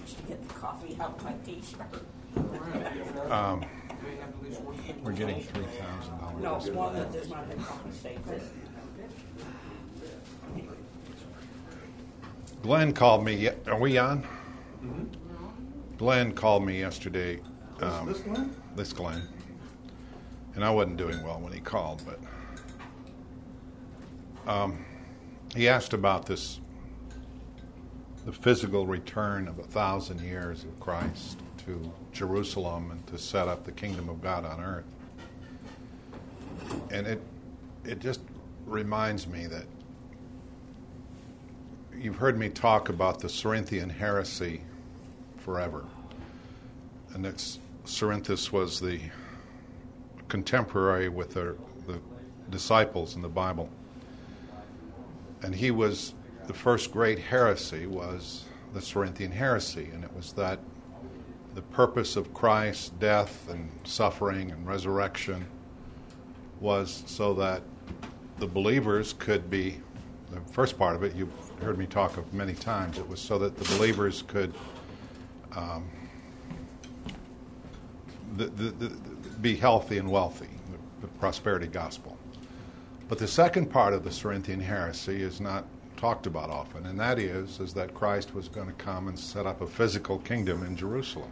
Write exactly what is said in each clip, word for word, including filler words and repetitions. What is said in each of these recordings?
to get the coffee out of my T-shirt. Um, we're getting three thousand dollars. No, one that does not have coffee stains in it. Glenn called me. ye- Are we on? Mm-hmm. Glenn called me yesterday. This, Um, this Glenn? this Glenn. And I wasn't doing well when he called, but um, he asked about this, the physical return of a thousand years of Christ to Jerusalem and to set up the kingdom of God on earth. And it it just reminds me that you've heard me talk about the Cerinthian heresy forever. And it's Cerinthus was the contemporary with the, the disciples in the Bible. And he was, the first great heresy was the Cerinthian heresy, and it was that the purpose of Christ's death and suffering and resurrection was so that the believers could be, the first part of it you've heard me talk of many times, it was so that the believers could um, the, the, the, be healthy and wealthy, the, the prosperity gospel. But the second part of the Cerinthian heresy is not talked about often, and that is, is that Christ was going to come and set up a physical kingdom in Jerusalem.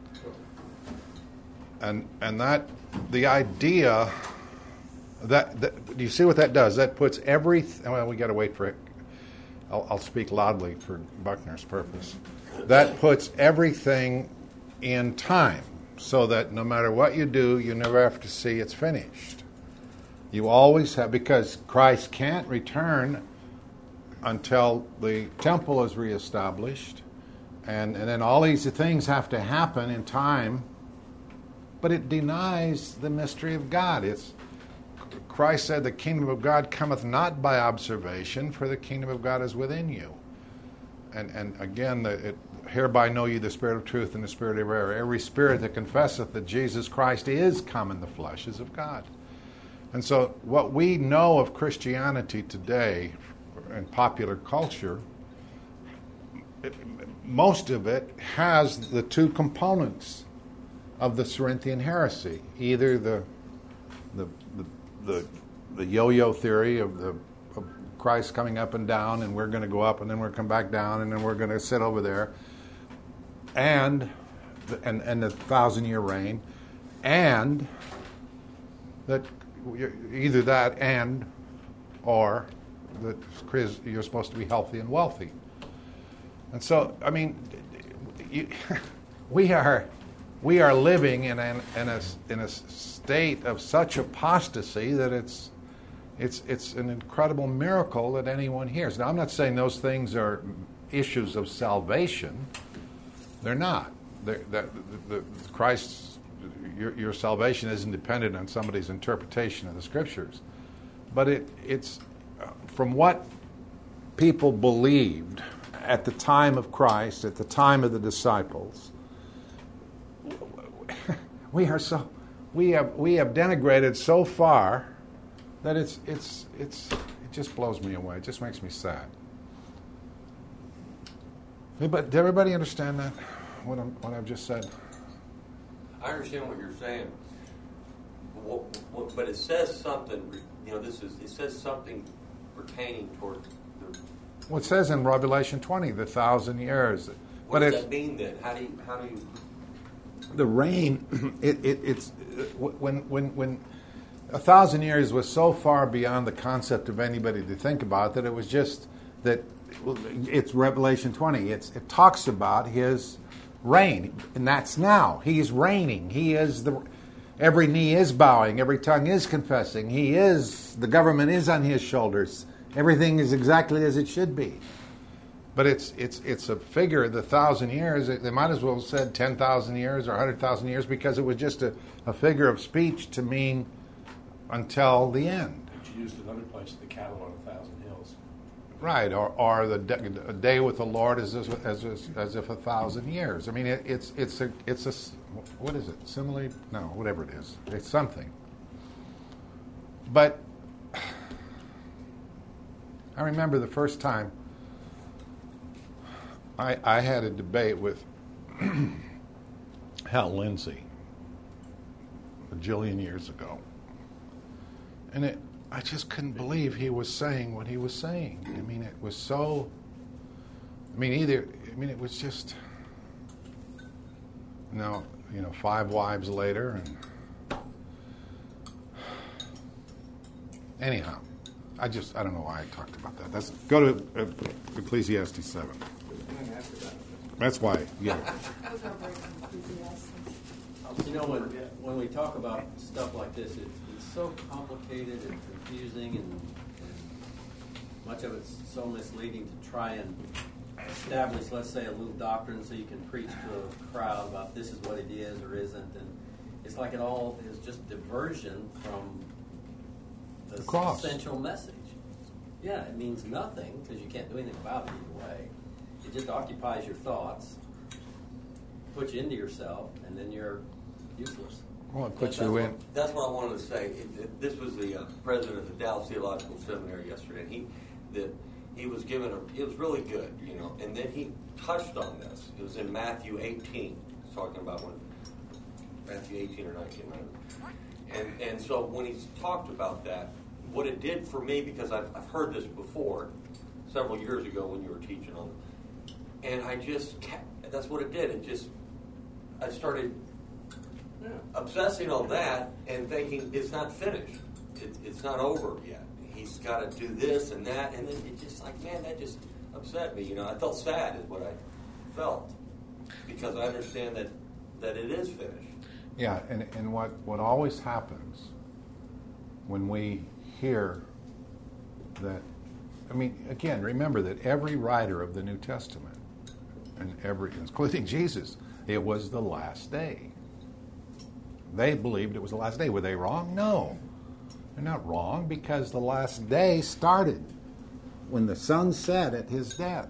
And and that, the idea, that, that do you see what that does? That puts every, well, we got to wait for it. I'll, I'll speak loudly for Buckner's purpose. That puts everything in time, so that no matter what you do, you never have to see it's finished. You always have, because Christ can't return until the temple is reestablished, and, and then all these things have to happen in time, but it denies the mystery of God. It's Christ said, the kingdom of God cometh not by observation, for the kingdom of God is within you. And and again, the, it, hereby know ye the spirit of truth and the spirit of error. Every spirit that confesseth that Jesus Christ is come in the flesh is of God. And so what we know of Christianity today in popular culture, it, most of it has the two components of the Cerinthian heresy, either the the the the, the yo-yo theory of the of Christ coming up and down, and we're going to go up, and then we're going to come back down, and then we're going to sit over there, and the, and and the thousand-year reign, and that either that and or that you're supposed to be healthy and wealthy. And so, I mean, you, we are we are living in an in a in a state of such apostasy that it's it's it's an incredible miracle that anyone hears. Now, I'm not saying those things are issues of salvation. They're not. They're, the, the, Christ's your, your salvation isn't dependent on somebody's interpretation of the Scriptures, but it it's uh, from what people believed at the time of Christ, at the time of the disciples. We are so we have we have denigrated so far that it's it's it's it just blows me away. It just makes me sad. But did everybody understand that? What I'm, what I've just said? I understand what you're saying, but, what, what, but it says something. You know, this is it says something pertaining toward the. Well, it says in Revelation twenty, the thousand years. What but does that mean then? How do you how do you? The reign, it, it, it's when when when a thousand years was so far beyond the concept of anybody to think about that it was just that it's Revelation twenty. It's it talks about his reign, and that's now. He's reigning. He is the every knee is bowing, every tongue is confessing. He is the government is on his shoulders. Everything is exactly as it should be. But it's it's it's a figure, the thousand years, they might as well have said ten thousand years or one hundred thousand years because it was just a, a figure of speech to mean until the end. But you used another place, the cattle on a thousand hills. Right, or or the de- a day with the Lord is as, as, as, as if a thousand years. I mean, it, it's it's a, it's a, what is it, simile? No, whatever it is. It's something. But I remember the first time I, I had a debate with Hal Lindsey, a jillion years ago. And it, I just couldn't believe he was saying what he was saying. I mean, it was so, I mean, either, I mean, it was just, now, you know, five wives later, and anyhow, I just, I don't know why I talked about that. That's, go to uh, Ecclesiastes seven. That's why, yeah. You know, when when we talk about stuff like this, it, it's so complicated and confusing, and, and much of it's so misleading to try and establish, let's say, a little doctrine so you can preach to a crowd about this is what it is or isn't, and it's like it all is just diversion from the, The cross. essential message. Yeah, it means nothing because you can't do anything about it either way. It just occupies your thoughts, puts you into yourself, and then you're useless. Well, it puts That's you what- in. That's what I wanted to say. It, it, this was the uh, president of the Dallas Theological Seminary yesterday. And he that he was given a. It was really good, you know. And then he touched on this. It was in Matthew eighteen, talking about when Matthew eighteen or nineteen, and and so when he talked about that, what it did for me, because I've I've heard this before, several years ago when you were teaching on it, and I just kept, that's what it did. It just I started. Yeah. Obsessing on that and thinking it's not finished. It, it's not over yet. He's got to do this and that, and then it's just like, man, that just upset me. You know, I felt sad is what I felt because I understand that, that it is finished. Yeah, and, and what, what always happens when we hear that, I mean, again, remember that every writer of the New Testament, and every, including Jesus, it was the last day. They believed it was the last day. Were they wrong? No. They're not wrong because the last day started when the sun set at his death.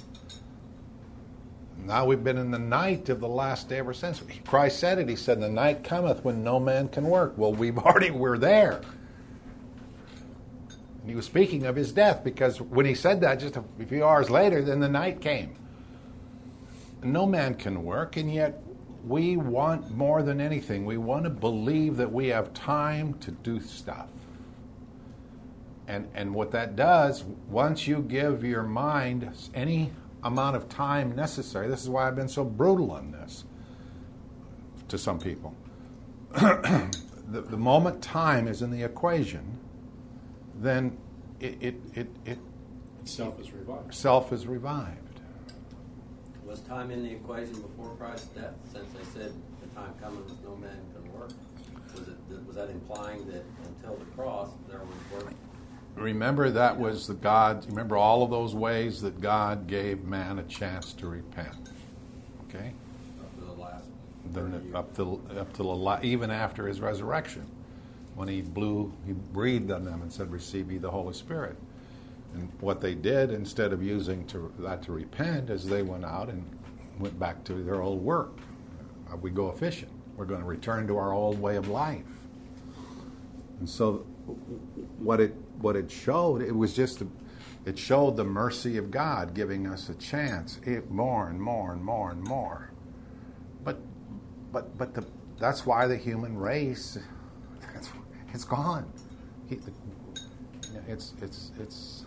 Now we've been in the night of the last day ever since. Christ said it. He said, the night cometh when no man can work. Well, we've already, we're there. And he was speaking of his death because when he said that just a few hours later, then the night came. No man can work, and yet we want more than anything. We want to believe that we have time to do stuff. And and what that does, once you give your mind any amount of time necessary, this is why I've been so brutal on this to some people. the, the moment time is in the equation, then it, it, it, it Itself is revived. self is revived. Was time in the equation before Christ's death, since they said the time coming when no man can work? Was it was that implying that until the cross there was work? Remember, that was the God, remember all of those ways that God gave man a chance to repent. Okay? Up to the last Then thirty the, up to up to the la- even after his resurrection, when he blew, he breathed on them and said, "Receive ye the Holy Spirit." And what they did, instead of using to, that to repent, is they went out and went back to their old work. Uh, we go fishing. We're going to return to our old way of life. And so, what it what it showed, it was just, a, it showed the mercy of God giving us a chance, it, more and more and more and more. But, but, but the, that's why the human race, it's, it's gone. He, the, it's it's it's.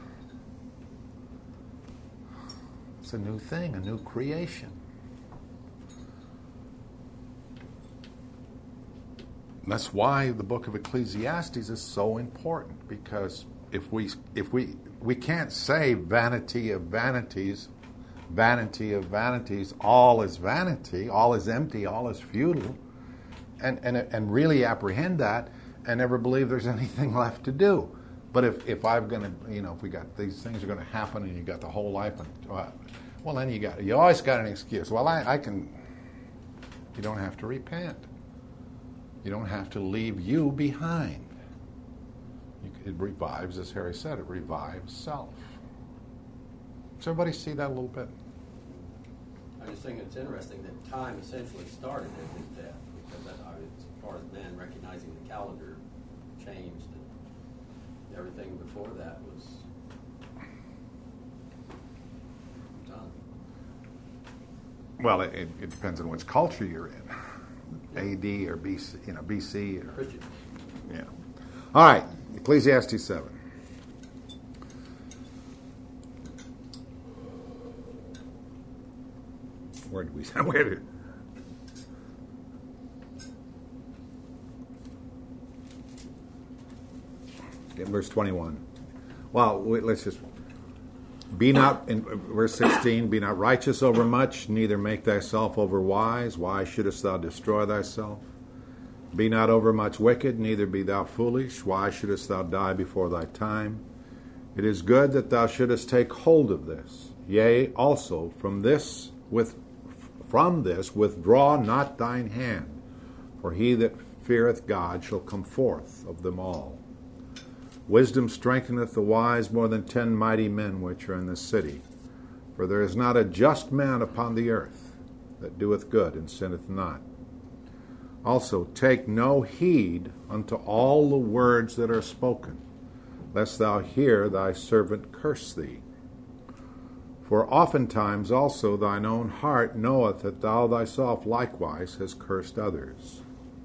It's a new thing, a new creation. That's why the book of Ecclesiastes is so important, because if we if we we can't say vanity of vanities, vanity of vanities, all is vanity, all is empty, all is futile, and and and really apprehend that and never believe there's anything left to do. But if, if I'm going to, you know, if we got these things are going to happen and you got the whole life, and, uh, well, then you got, you always got an excuse. Well, I, I can, you don't have to repent. You don't have to leave you behind. You, it revives, as Harry said, it revives self. Does everybody see that a little bit? I just think it's interesting that time essentially started at his death, because that, I mean, as far as man recognizing the calendar changed. Everything before that was done. Well, it, it depends on which culture you're in. A D or B C, you know, B C. Or, Christian. yeah. All right, Ecclesiastes seven. Where did we? Where did? In verse twenty-one. Well, wait, let's just. Be not, in verse sixteen, be not righteous over much, neither make thyself over wise. Why shouldest thou destroy thyself? Be not over much wicked, neither be thou foolish. Why shouldest thou die before thy time? It is good that thou shouldest take hold of this. Yea, also from this with from this withdraw not thine hand, for he that feareth God shall come forth of them all. Wisdom strengtheneth the wise more than ten mighty men which are in the city. For there is not a just man upon the earth that doeth good and sinneth not. Also take no heed unto all the words that are spoken, lest thou hear thy servant curse thee. For oftentimes also thine own heart knoweth that thou thyself likewise hast cursed others.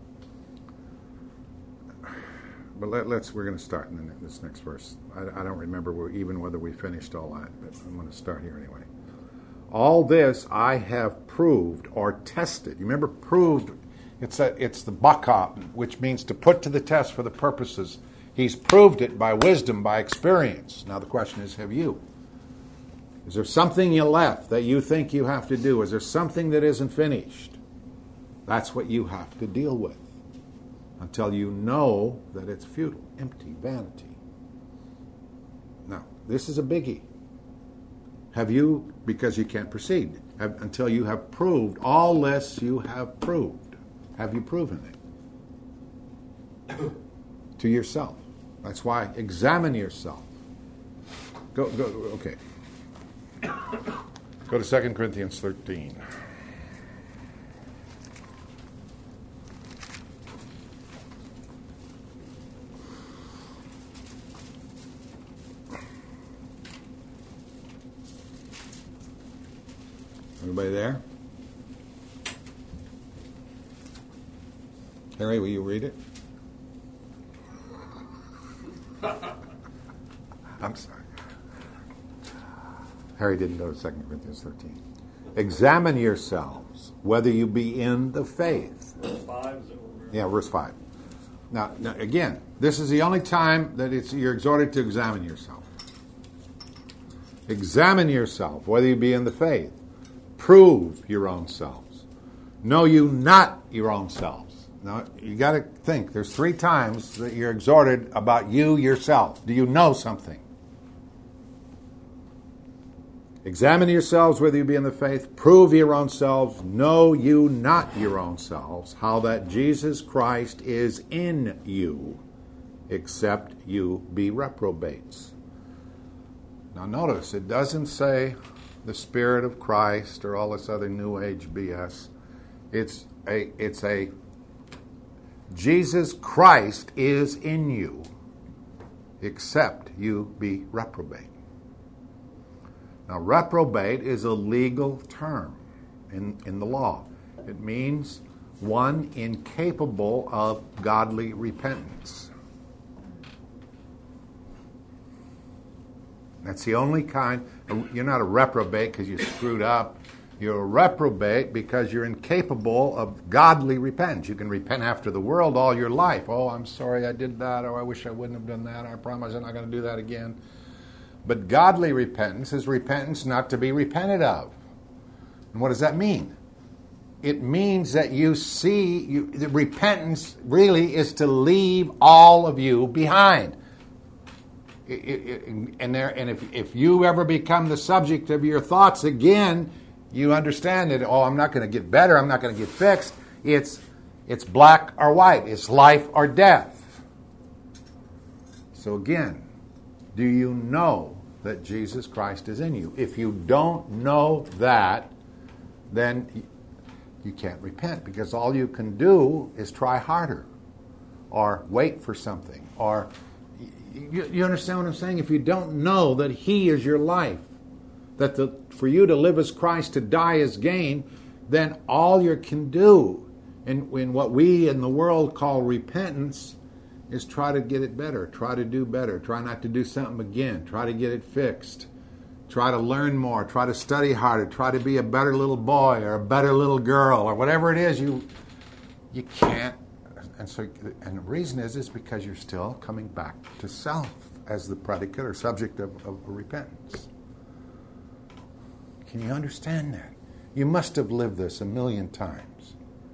But let, let's, we're going to start in the, this next verse. I, I don't remember where, even whether we finished all that, but I'm going to start here anyway. All this I have proved or tested. You remember proved, it's, a, it's the baka, which means to put to the test for the purposes. He's proved it by wisdom, by experience. Now the question is, have you? Is there something you left that you think you have to do? Is there something that isn't finished? That's what you have to deal with. Until you know that it's futile, empty, vanity. Now, this is a biggie. Have you, because you can't proceed, have, until you have proved all this you have proved. Have you proven it? To yourself. That's why examine yourself. Go, go, okay. Go to Second Corinthians thirteen. Everybody there? Harry, will you read it? I'm sorry. Harry didn't go to Second Corinthians thirteen. Examine yourselves whether you be in the faith. Verse five, is that what we're... Yeah, verse five. Now, now, again, this is the only time that it's you're exhorted to examine yourself. Examine yourself whether you be in the faith. Prove your own selves. Know you not your own selves. Now, you got to think. There's three times that you're exhorted about you yourself. Do you know something? Examine yourselves whether you be in the faith. Prove your own selves. Know you not your own selves, how that Jesus Christ is in you, except you be reprobates. Now notice, it doesn't say the Spirit of Christ or all this other New Age B S. It's a, it's a, Jesus Christ is in you, except you be reprobate. Now, reprobate is a legal term in, in the law. It means one incapable of godly repentance. That's the only kind. You're not a reprobate because you screwed up. You're a reprobate because you're incapable of godly repentance. You can repent after the world all your life. Oh, I'm sorry I did that. Oh, I wish I wouldn't have done that. I promise I'm not going to do that again. But godly repentance is repentance not to be repented of. And what does that mean? It means that you see, you, the repentance really is to leave all of you behind. It, it, and there, and if, if you ever become the subject of your thoughts again, you understand that, oh, I'm not going to get better, I'm not going to get fixed. It's, it's black or white. It's life or death. So again, do you know that Jesus Christ is in you? If you don't know that, then you can't repent, because all you can do is try harder or wait for something. Or you, you understand what I'm saying? If you don't know that He is your life, that the, for you to live as Christ, to die as gain, then all you can do in, in what we in the world call repentance is try to get it better, try to do better, try not to do something again, try to get it fixed, try to learn more, try to study harder, try to be a better little boy or a better little girl or whatever it is. You you can't. And so, and the reason is is because you're still coming back to self as the predicate or subject of, of repentance. Can you understand that? You must have lived this a million times.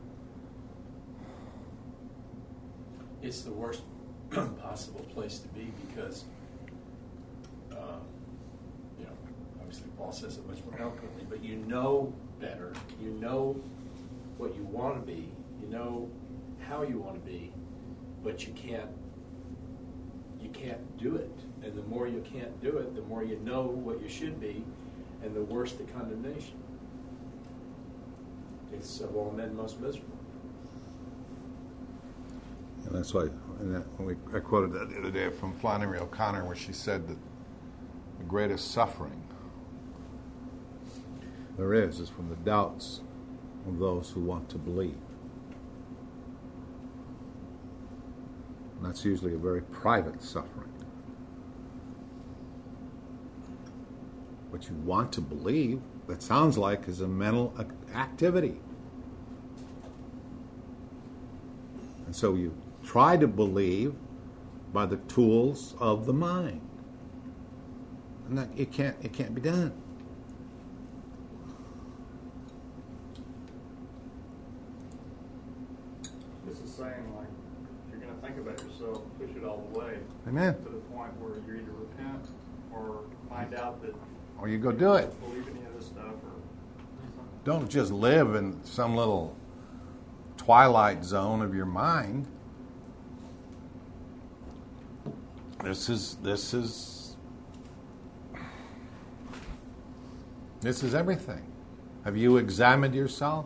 It's the worst possible place to be because, uh, you know, obviously Paul says it much more eloquently, but you know better. You know what you want to be. You know how you want to be, but you can't. You can't do it. And the more you can't do it, the more you know what you should be, and the worse the condemnation. It's of all men most miserable. And that's why, and that, when we, I quoted that the other day from Flannery O'Connor, where she said that the greatest suffering there is is from the doubts of those who want to believe. And that's usually a very private suffering. What you want to believe, that sounds like, is a mental activity. And so you try to believe by the tools of the mind. And that it can't it can't be done. This is saying, like, if you're going to think about yourself, push it all the way. Amen. To the point where you either repent or find out that Or you go do it. you don't believe any of this stuff. Or Don't just live in some little twilight zone of your mind. This is this is this is everything. Have you examined yourself?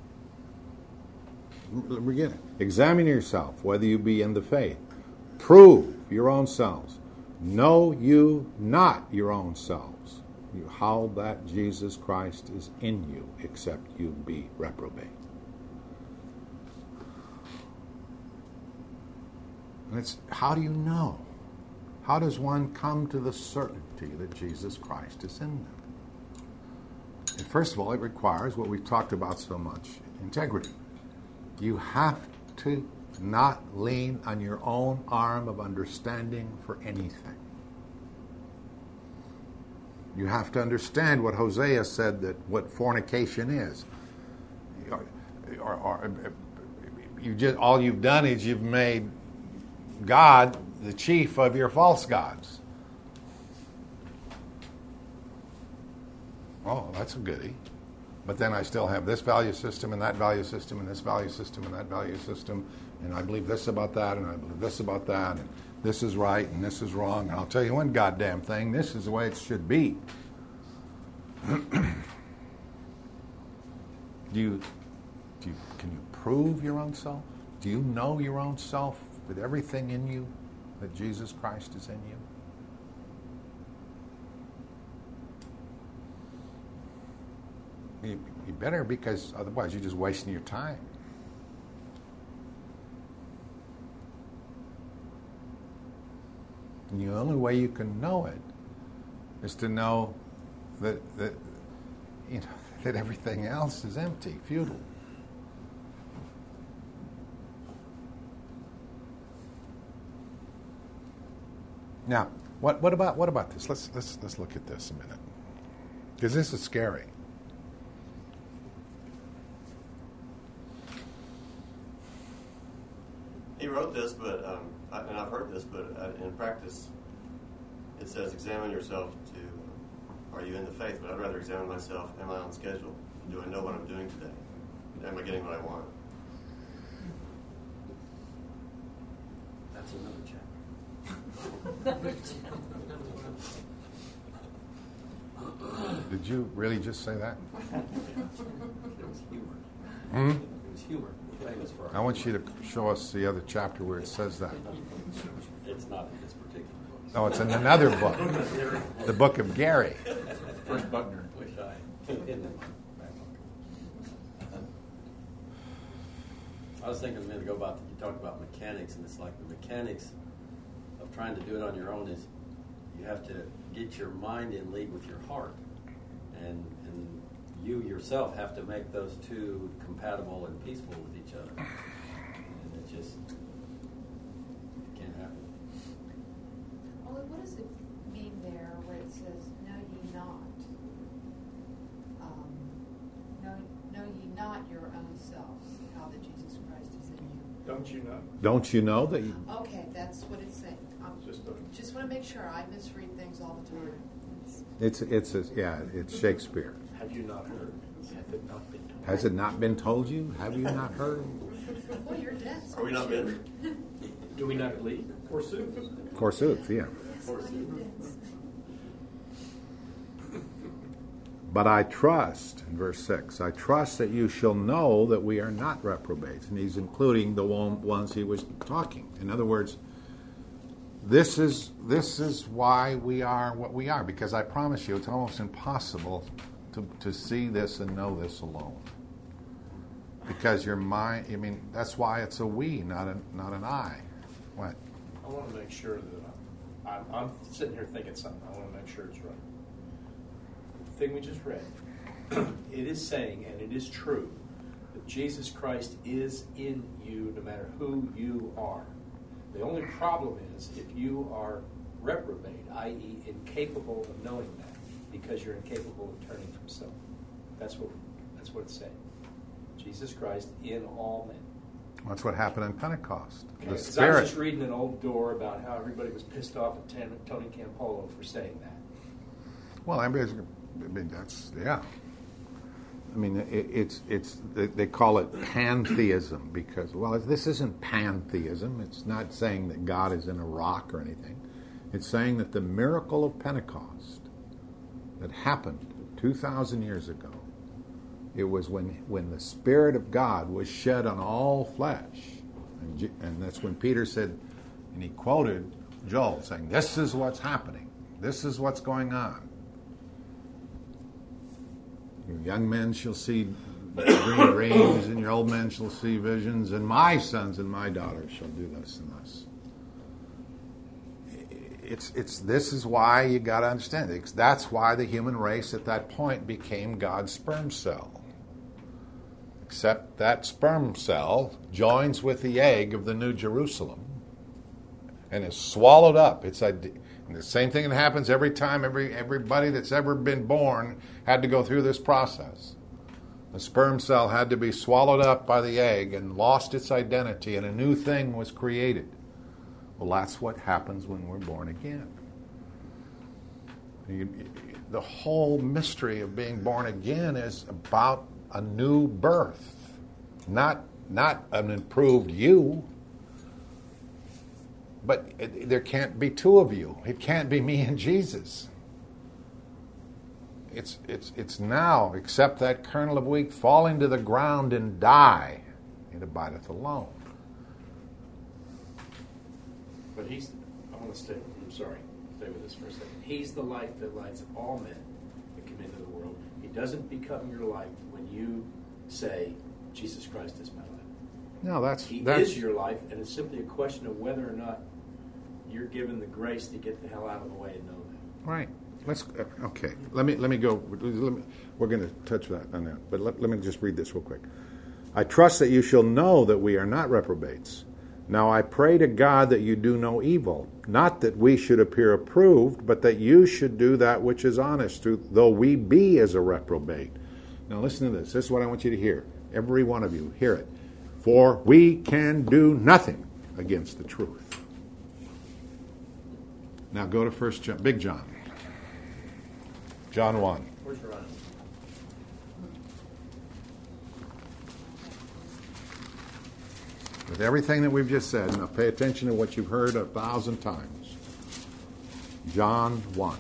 Again, examine yourself, whether you be in the faith. Prove your own selves. Know you not your own selves, you, how that Jesus Christ is in you, except you be reprobate. And it's, how do you know? How does one come to the certainty that Jesus Christ is in them? And first of all, it requires what we've talked about so much, integrity. You have to not lean on your own arm of understanding for anything. You have to understand what Hosea said, that what fornication is. Or, or, or, you just, all you've done is you've made God the chief of your false gods. Oh, that's a goodie. But then I still have this value system and that value system and this value system and that value system, and I believe this about that and I believe this about that, and this is right and this is wrong. And I'll tell you one goddamn thing, this is the way it should be. do you, do you, can you prove your own self? Do you know your own self with everything in you that Jesus Christ is in you? You, you better, because otherwise you're just wasting your time. And the only way you can know it is to know that that you know that everything else is empty, futile. Now, what what about what about this? Let's let's let's look at this a minute, because this is scary. He wrote this, but um, I, and I've heard this, but uh, in practice, it says, "Examine yourself to, are you in the faith?" But I'd rather examine myself. Am I on schedule? Do I know what I'm doing today? Am I getting what I want? That's another chapter. Did you really just say that? It was humor. Hmm? It was humor. We're famous for our I want you humor. to show us the other chapter where it says that. It's not in this particular book. No, it's in another book, the book of Gary. First Buckner. Wish I in the back book. was thinking a minute ago about, you talked about mechanics, and it's like the mechanics of trying to do it on your own is you have to get your mind in league with your heart. And, and you yourself have to make those two compatible and peaceful with each other. And it just it can't happen. Well, what does it mean there where it says, know ye not, um, know, know ye not your own selves, how that Jesus Christ is in you? Don't you know? Don't you know that you, Okay, that's what it's saying. Um, Just a- just want to make sure. I misread things all the time. it's, it's, a, yeah, it's Shakespeare. Have you not heard? Hath it not been told? Has it not been told you? Have you not heard? Well, you're dense. Are we not aren't bitter? you? Do we not believe? Forsooth. Forsooth, yeah. Yes, well, you're dense. But I trust, in verse six, I trust that you shall know that we are not reprobates. And he's including the one, ones he was talking. In other words, this is this is why we are what we are. Because I promise you, it's almost impossible to, to see this and know this alone. Because your mind, I mean, that's why it's a we, not a, not an I. What? I want to make sure that I'm, I'm, I'm sitting here thinking something. I want to make sure it's right. The thing we just read, it is saying, and it is true, that Jesus Christ is in you no matter who you are. The only problem is if you are reprobate, that is incapable of knowing that, because you're incapable of turning from self. That's what that's what it's saying. Jesus Christ in all men. That's what happened in Pentecost. Okay, The 'cause I was Spirit. just reading an old door about how everybody was pissed off at Tan- Tony Campolo for saying that. Well, everybody's. I mean, that's yeah. I mean, it, it's it's they, they call it pantheism because well, this isn't pantheism. It's not saying that God is in a rock or anything. It's saying that the miracle of Pentecost that happened two thousand years ago, it was when when the Spirit of God was shed on all flesh, and, Je- and that's when Peter said, and he quoted Joel saying, "This is what's happening. This is what's going on." Your young men shall see dream dreams, and your old men shall see visions, and my sons and my daughters shall do this and this. It's it's this is why you got to understand it. That's why the human race at that point became God's sperm cell. Except that sperm cell joins with the egg of the New Jerusalem and is swallowed up. It's a And the same thing that happens every time, every everybody that's ever been born had to go through this process. The sperm cell had to be swallowed up by the egg and lost its identity, and a new thing was created. Well, that's what happens when we're born again. You, the whole mystery of being born again is about a new birth, not not an improved you. But it, there can't be two of you. It can't be me and Jesus. It's it's it's now, except that kernel of wheat fall into the ground and die, it abideth alone. But he's, I want to stay, I'm sorry, stay with us for a second. He's the light that lights all men that come into the world. He doesn't become your life when you say, Jesus Christ is my life. No, that's He that's is your life, and it's simply a question of whether or not you're given the grace to get the hell out of the way and know that. right. Let's okay. Let me let me go. Let me, we're going to touch that on that, but let, let me just read this real quick. I trust that you shall know that we are not reprobates. Now I pray to God that you do no evil, not that we should appear approved, but that you should do that which is honest, though we be as a reprobate. Now listen to this. This is what I want you to hear. Every one of you, hear it. For we can do nothing against the truth. Now go to First John, Big John. John one. Where's your honor? With everything that we've just said, now pay attention to what you've heard a thousand times. John one.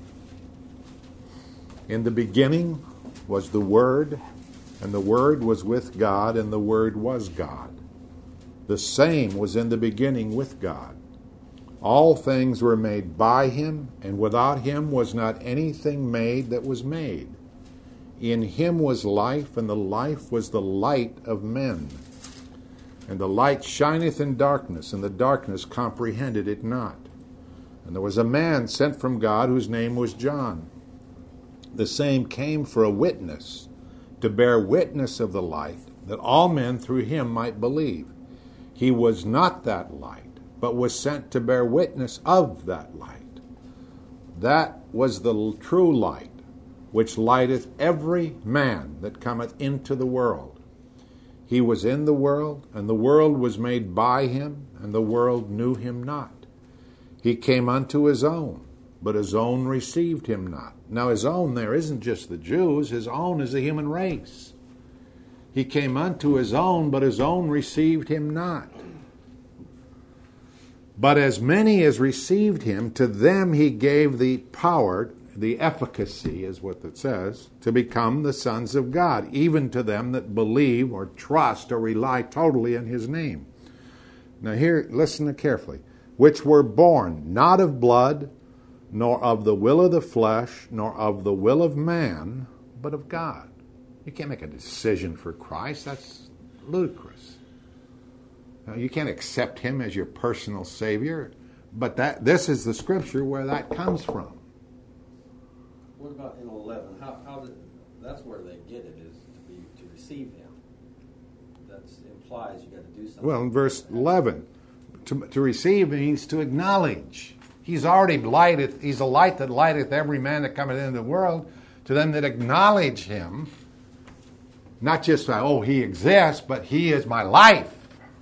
In the beginning was the Word, and the Word was with God, and the Word was God. The same was in the beginning with God. All things were made by him, and without him was not anything made that was made. In him was life, and the life was the light of men. And the light shineth in darkness, and the darkness comprehended it not. And there was a man sent from God whose name was John. The same came for a witness, to bear witness of the light, that all men through him might believe. He was not that light, but was sent to bear witness of that light. That was the true light, which lighteth every man that cometh into the world. He was in the world, and the world was made by him, and the world knew him not. He came unto his own, but his own received him not. Now his own there isn't just the Jews, his own is the human race. He came unto his own, but his own received him not. But as many as received him, to them he gave the power, the efficacy is what it says, to become the sons of God, even to them that believe or trust or rely totally in his name. Now here, listen carefully. Which were born not of blood, nor of the will of the flesh, nor of the will of man, but of God. You can't make a decision for Christ. That's ludicrous. Now, you can't accept him as your personal Savior, but that this is the scripture where that comes from. What about in eleven? How, how did, that's where they get it, is to be to receive him. That implies you got to do something. Well, in verse eleven, to, to receive means to acknowledge. He's already lighted, he's a light that lighteth every man that cometh into the world, to them that acknowledge him. Not just, oh, he exists, but he is my life.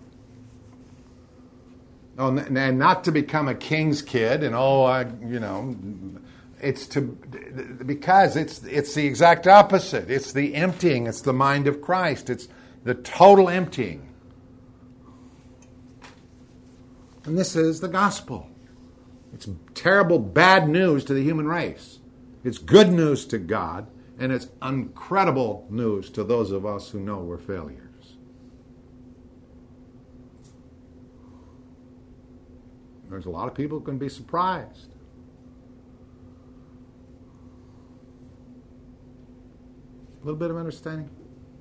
Oh, and not to become a king's kid, and oh, I, you know, it's to, because it's it's the exact opposite. It's the emptying. It's the mind of Christ. It's the total emptying. And this is the gospel. It's terrible, bad news to the human race. It's good news to God, and it's incredible news to those of us who know we're failures. There's a lot of people who can be surprised. A little bit of understanding?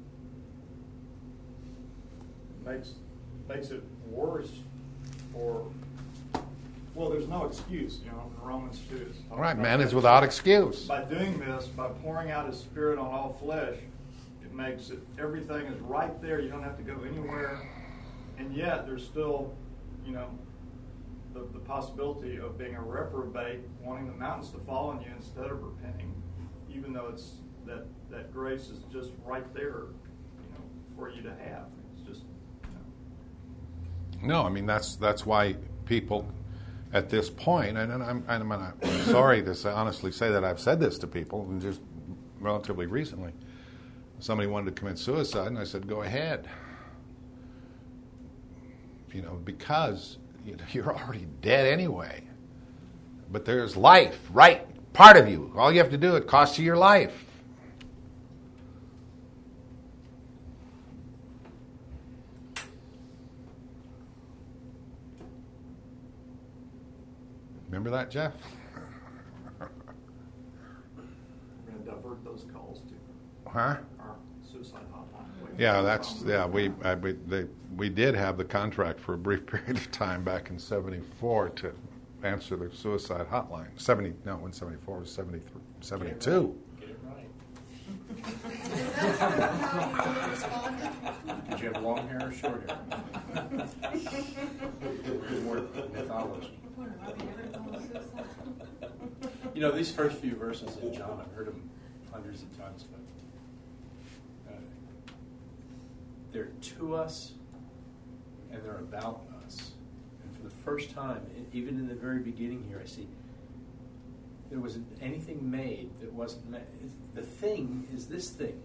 Makes, makes it worse for, well, there's no excuse, you know, in Romans two. it's All right, talking man about is that. without excuse. By doing this, by pouring out his Spirit on all flesh, it makes it, everything is right there. You don't have to go anywhere. And yet, there's still, you know, the, the possibility of being a reprobate, wanting the mountains to fall on you instead of repenting, even though it's that, that grace is just right there, you know, for you to have. It's just, you know. No, I mean, that's that's why people at this point, and, and I'm, I'm, I'm sorry to say, honestly say that I've said this to people, and just relatively recently, somebody wanted to commit suicide, and I said, go ahead. You know, because you know, you're already dead anyway. But there's life, right? Part of you. All you have to do, it costs you your life. Remember that, Jeff? We're going to divert those calls to Huh? our suicide hotline. Yeah, that's yeah. We I, we they, we did have the contract for a brief period of time back in seventy-four to answer the suicide hotline. Seventy no, when seventy-four was seventy-three, seventy-two. Get it right. Did you have long hair or short hair? Good work, mythology. You know, these first few verses in John, I've heard them hundreds of times, but uh, they're to us and they're about us. And for the first time, even in the very beginning here, I see there wasn't anything made that wasn't made. The thing is this thing.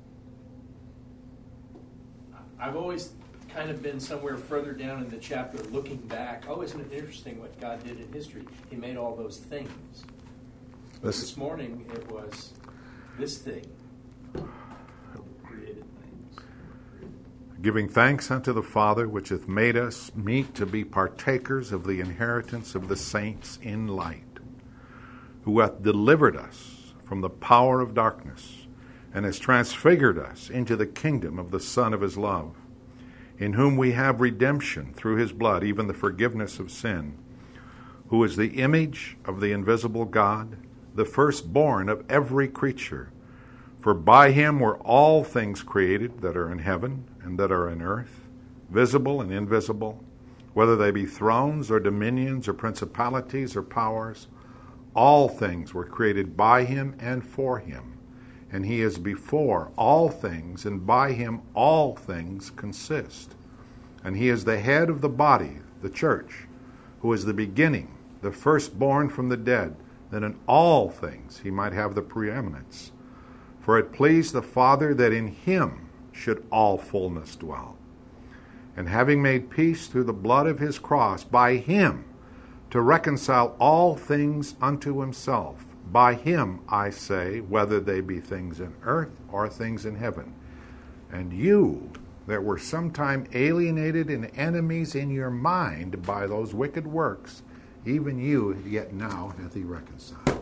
I've always kind of been somewhere further down in the chapter looking back. Oh, isn't it interesting what God did in history? He made all those things. But This- this morning it was this thing. Created things. Giving thanks unto the Father, which hath made us meet to be partakers of the inheritance of the saints in light, who hath delivered us from the power of darkness, and has transfigured us into the kingdom of the Son of his love, in whom we have redemption through his blood, even the forgiveness of sin, who is the image of the invisible God, the firstborn of every creature. For by him were all things created that are in heaven and that are in earth, visible and invisible, whether they be thrones or dominions or principalities or powers. All things were created by him and for him. And he is before all things, and by him all things consist. And he is the head of the body, the church, who is the beginning, the firstborn from the dead, that in all things he might have the preeminence. For it pleased the Father that in him should all fullness dwell. And having made peace through the blood of his cross, by him to reconcile all things unto himself. By him, I say, whether they be things in earth or things in heaven. And you that were sometime alienated and enemies in your mind by those wicked works, even you yet now hath he reconciled.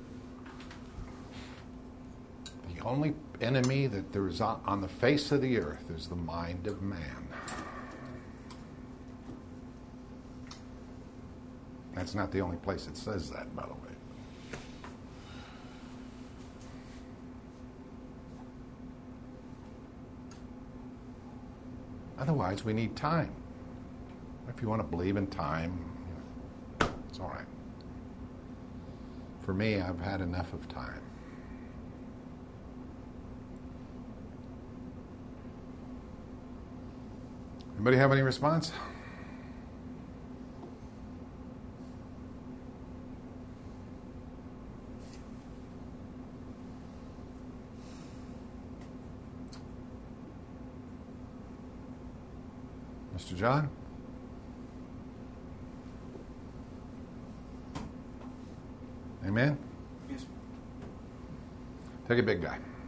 The only enemy that there is on the face of the earth is the mind of man. That's not the only place it says that, by the way. Otherwise, we need time. If you want to believe in time, you know, it's all right. For me, I've had enough of time. Anybody have any response? Mister John? Amen? Yes. Take a big guy.